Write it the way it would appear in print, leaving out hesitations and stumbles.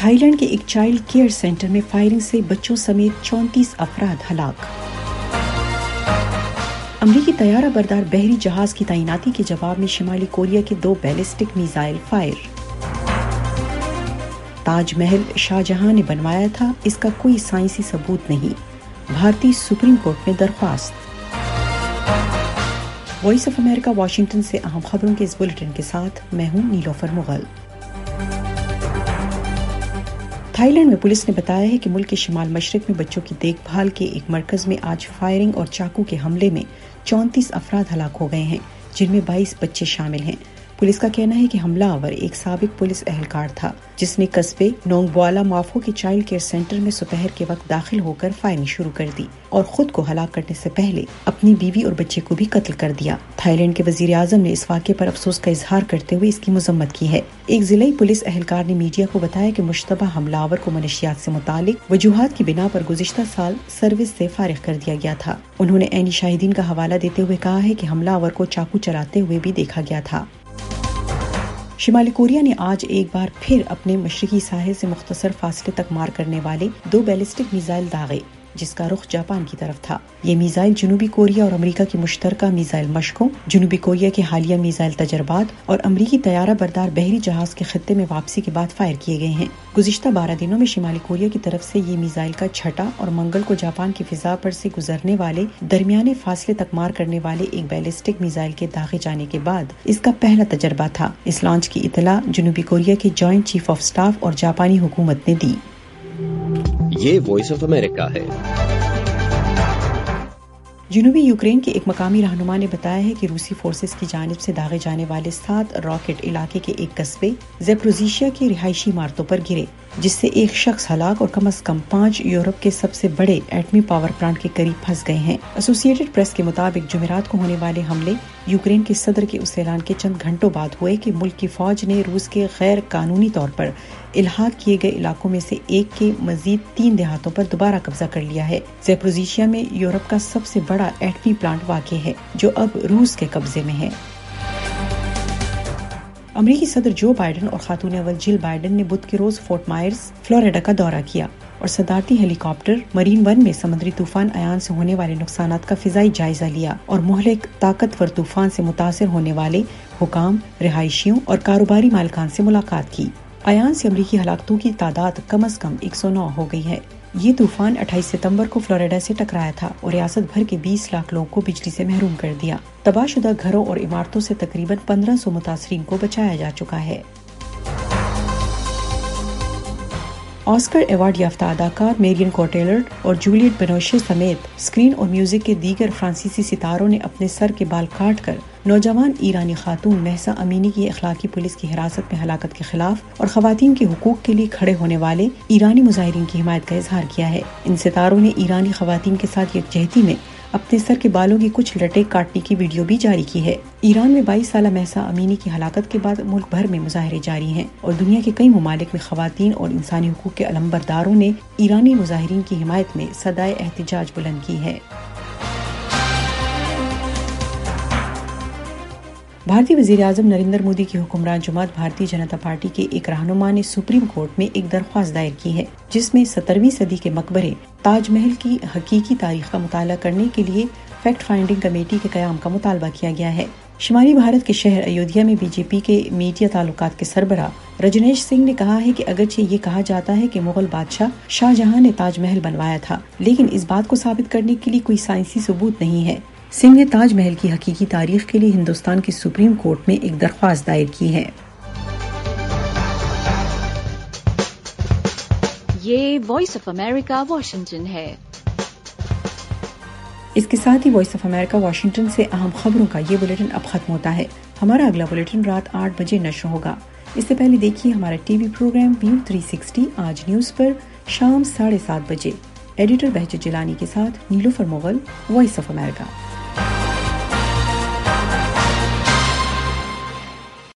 Thai land کے ایک child care centre میں فائرنگ سے بچوں سمیت 34 افراد ہلاک۔ امریکی طیارہ بردار بحری جہاز کی تعیناتی کے جواب میں شمالی کوریا کے 2 ballistic missile fire. Taj Mahal شاہ جہاں نے بنوایا تھا، اس کا کوئی سائنسی ثبوت نہیں، بھارتی سپریم کورٹ میں درخواست۔ وائس آف امریکہ واشنگٹن سے اہم خبروں کے اس بلیٹن کے ساتھ میں ہوں نیلوفر مغل۔ تھائی لینڈ میں پولیس نے بتایا ہے کہ ملک کے شمال مشرق میں بچوں کی دیکھ بھال کے ایک مرکز میں آج فائرنگ اور چاقو کے حملے میں 34 افراد ہلاک ہو گئے ہیں، جن میں 22 بچے شامل ہیں۔ پولیس کا کہنا ہے کہ حملہ آور ایک سابق پولیس اہلکار تھا، جس نے قصبے نونگ بوالا مافو کے چائلڈ کیئر سینٹر میں دوپہر کے وقت داخل ہو کر فائرنگ شروع کر دی اور خود کو ہلاک کرنے سے پہلے اپنی بیوی اور بچے کو بھی قتل کر دیا۔ تھائی لینڈ کے وزیر اعظم نے اس واقعے پر افسوس کا اظہار کرتے ہوئے اس کی مذمت کی ہے۔ ایک ضلعی پولیس اہلکار نے میڈیا کو بتایا کہ مشتبہ حملہ آور کو منشیات سے متعلق وجوہات کی بنا پر گزشتہ سال سروس سے فارغ کر دیا گیا تھا۔ انہوں نے عینی شاہدین کا حوالہ دیتے ہوئے کہا ہے کہ حملہ آور کو چاقو چلاتے ہوئے بھی دیکھا گیا تھا۔ شمالی کوریا نے آج ایک بار پھر اپنے مشرقی ساحل سے مختصر فاصلے تک مار کرنے والے 2 بیلسٹک میزائل داغے، جس کا رخ جاپان کی طرف تھا۔ یہ میزائل جنوبی کوریا اور امریکہ کی مشترکہ میزائل مشقوں، جنوبی کوریا کے حالیہ میزائل تجربات اور امریکی طیارہ بردار بحری جہاز کے خطے میں واپسی کے بعد فائر کیے گئے ہیں۔ گزشتہ 12 دنوں میں شمالی کوریا کی طرف سے یہ میزائل کا چھٹا اور منگل کو جاپان کی فضا پر سے گزرنے والے درمیانے فاصلے تک مار کرنے والے ایک بیلسٹک میزائل کے داغے جانے کے بعد اس کا پہلا تجربہ تھا۔ اس لانچ کی اطلاع جنوبی کوریا کے جوائنٹ چیف آف سٹاف اور جاپانی حکومت نے دی۔ یہ وائس آف امریکہ ہے۔ جنوبی یوکرین کے ایک مقامی رہنما نے بتایا ہے کہ روسی فورسز کی جانب سے داغے جانے والے 7 راکٹ علاقے کے ایک قصبے زیپروزیشیا کی رہائشی عمارتوں پر گرے، جس سے ایک شخص ہلاک اور کم از کم 5 یورپ کے سب سے بڑے ایٹمی پاور پلانٹ کے قریب پھنس گئے ہیں۔ ایسوسی ایٹڈ پریس کے مطابق جمعرات کو ہونے والے حملے یوکرین کے صدر کے اس اعلان کے چند گھنٹوں بعد ہوئے کہ ملک کی فوج نے روس کے غیر قانونی طور پر الحاق کیے گئے علاقوں میں سے ایک کے مزید 3 دیہاتوں پر دوبارہ قبضہ کر لیا ہے۔ زیپروزیشیا میں یورپ کا سب سے بڑا ایٹمی پلانٹ واقع ہے، جو اب روس کے قبضے میں ہے۔ امریکی صدر جو بائیڈن اور خاتون اول جل بائیڈن نے بدھ کے روز فورٹ مائرز، فلوریڈا کا دورہ کیا اور صدارتی ہیلی کاپٹر مرین 1 میں سمندری طوفان ایان سے ہونے والے نقصانات کا فضائی جائزہ لیا اور مہلک طاقتور طوفان سے متاثر ہونے والے حکام، رہائشیوں اور کاروباری مالکان سے ملاقات کی۔ ایان سے امریکی ہلاکتوں کی تعداد کم از کم 109 ہو گئی ہے۔ یہ طوفان 28 ستمبر کو فلوریڈا سے ٹکرایا تھا اور ریاست بھر کے 20 لاکھ لوگوں کو بجلی سے محروم کر دیا۔ تباہ شدہ گھروں اور عمارتوں سے تقریباً 1500 متاثرین کو بچایا جا چکا ہے۔ آسکر ایوارڈ یافتہ اداکار میرین کوٹیلر اور جولیٹ بینوشے سمیت اسکرین اور میوزک کے دیگر فرانسیسی ستاروں نے اپنے سر کے بال کاٹ کر نوجوان ایرانی خاتون مہسا امینی کی اخلاقی پولیس کی حراست میں ہلاکت کے خلاف اور خواتین کے حقوق کے لیے کھڑے ہونے والے ایرانی مظاہرین کی حمایت کا اظہار کیا ہے۔ ان ستاروں نے ایرانی خواتین کے ساتھ یکجہتی میں اپنے سر کے بالوں کی کچھ لٹیں کاٹنے کی ویڈیو بھی جاری کی ہے۔ ایران میں 22 سالہ مہسا امینی کی ہلاکت کے بعد ملک بھر میں مظاہرے جاری ہیں اور دنیا کے کئی ممالک میں خواتین اور انسانی حقوق کے علمبرداروں نے ایرانی مظاہرین کی حمایت میں صدائے احتجاج بلند کی ہے۔ بھارتی وزیر اعظم نریندر مودی کی حکمران جماعت بھارتی جنتا پارٹی کے ایک رہنما نے سپریم کورٹ میں ایک درخواست دائر کی ہے، جس میں 17ویں صدی کے مقبرے تاج محل کی حقیقی تاریخ کا مطالعہ کرنے کے لیے فیکٹ فائنڈنگ کمیٹی کے قیام کا مطالبہ کیا گیا ہے۔ شمالی بھارت کے شہر ایودھیا میں بی جے پی کے میڈیا تعلقات کے سربراہ رجنیش سنگھ نے کہا ہے کہ اگرچہ یہ کہا جاتا ہے کہ مغل بادشاہ شاہ جہاں نے تاج محل بنوایا تھا، لیکن اس بات کو ثابت کرنے کے لیے کوئی سائنسی ثبوت نہیں ہے۔ سنگھ نے تاج محل کی حقیقی تاریخ کے لیے ہندوستان کی سپریم کورٹ میں ایک درخواست دائر کی ہے۔ یہ وائس آف امریکہ واشنگٹن ہے۔ اس کے ساتھ ہی وائس آف امریکہ واشنگٹن سے اہم خبروں کا یہ بلیٹن اب ختم ہوتا ہے۔ ہمارا اگلا بلیٹن رات 8 بجے نشر ہوگا۔ اس سے پہلے دیکھیے ہمارا ٹی وی پروگرام ویو 360 آج نیوز پر شام 7:30 بجے۔ ایڈیٹر بہجت جیلانی کے ساتھ Nilofar Mughal, voice of America.